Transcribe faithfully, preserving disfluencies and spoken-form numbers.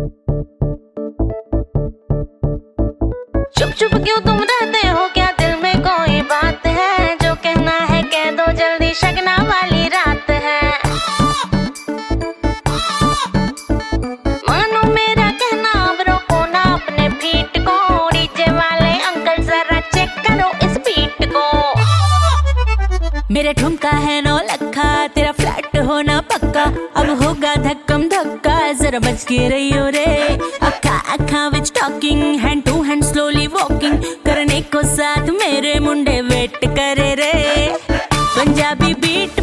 चुप चुप क्यों तुम रहते हो, क्या दिल में कोई बात है? जो कहना है कह दो जल्दी, शगना वाली रात है। मानो मेरा कहना, अब रोको ना अपने फीट को। डीजे वाले अंकल जरा चेक करो इस बीट को। मेरा ठुमका है नौ लखा, तेरा फ्लैट होना पक्का। अब होगा धक्कम धक्का, जरा बच के रहियो रे। अखा अखा विच talking, hand to hand slowly walking. करने को साथ मेरे मुंडे वेट करे रे। पंजाबी बीट